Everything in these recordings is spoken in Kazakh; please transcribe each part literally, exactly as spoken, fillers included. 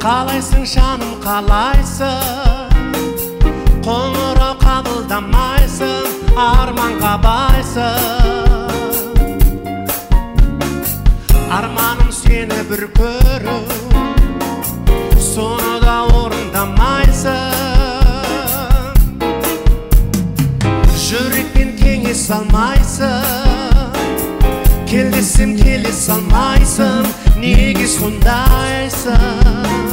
Қалайсың жаным, қалайсың? Қоңырау қабылдамайсың, арманға байсың. Арманым сені бір көру, соны да орындамайсың. Жүрекпен кеңес алмайсың, кел десем келе салмайсың. Неге сондайсың?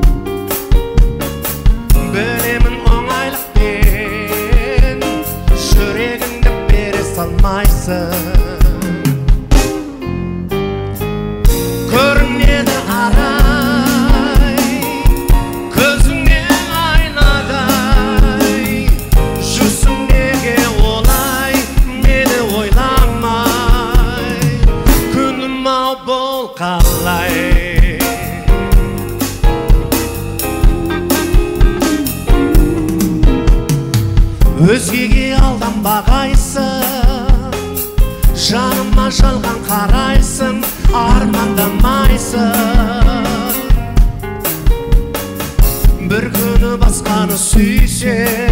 Білемін оңайлықпен жүрегіңді бере салмайсың. Көрінеді арай, көзіңнен айнадай. Жүрсің неге олай, мені ойламай? Күнім-ау бол қалай? Өзгеге алданбағайсың, жаныма жалған қарайсың, армандамайсың. Бір күні басқаны сүйсең,